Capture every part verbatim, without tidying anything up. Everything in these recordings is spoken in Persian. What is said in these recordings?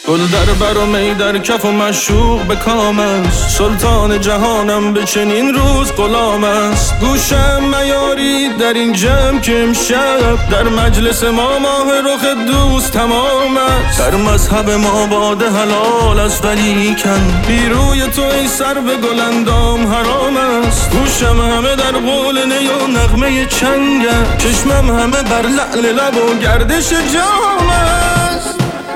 گل در بر و می در کف و مشوق به کام است. سلطان جهانم به چنین روز غلام است. گوشم میاری در این جمع که امشب در مجلس ما ماه رخ دوست تمام است. در مذهب ما باده حلال است ولیکن بی روی تو ای سر به گل اندام حرام است. گوشم همه در قول نی و نغمه چنگه، چشمم همه بر لعل لب و گردش جام است.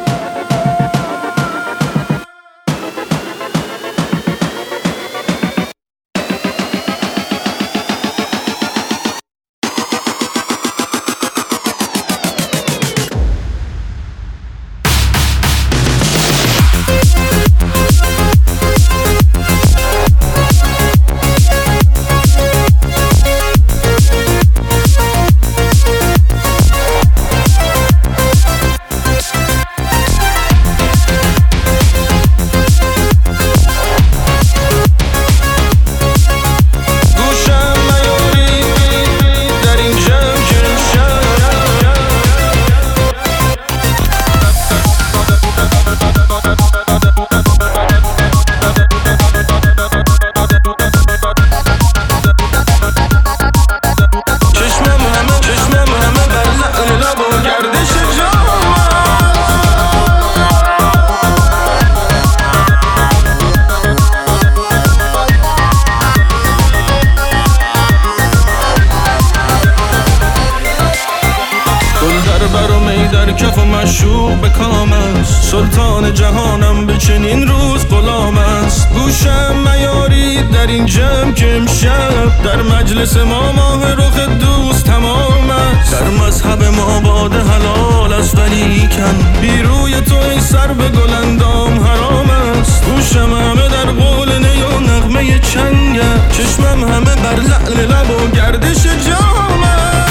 در کف و مشوق به کام است. سلطان جهانم به چنین روز غلام است. گوشم میاری در این جمع که امشب در مجلس ما ماه رخ دوست تمام است. در مذهب ما باده حلال است ولیکن بی روی تو ای سر به گل اندام حرام است. گوشم همه در قول نی و نغمه چنگه، چشمم همه بر لعل لب و گردش جام است.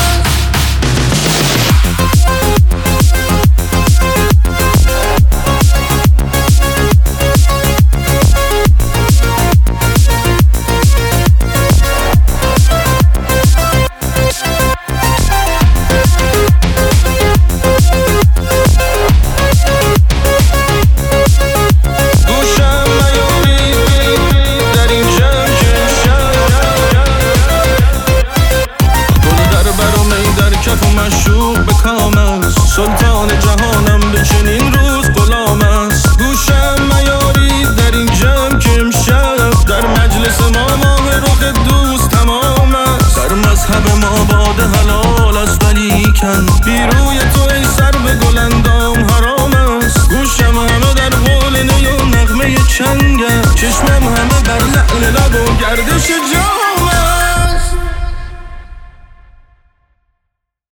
مشوق به کام است. سلطان جهانم به چنین روز غلام است. گوشم میاری در این جمع که امشب در مجلس ما ماه رخ دوست تمام است. در مذهب ما باده حلال است ولیکن بی روی تو ای سر به گل اندام حرام است. گوشم همه در قول نی و نغمه چنگه، چشمم همه بر لعل لب و گردش جام.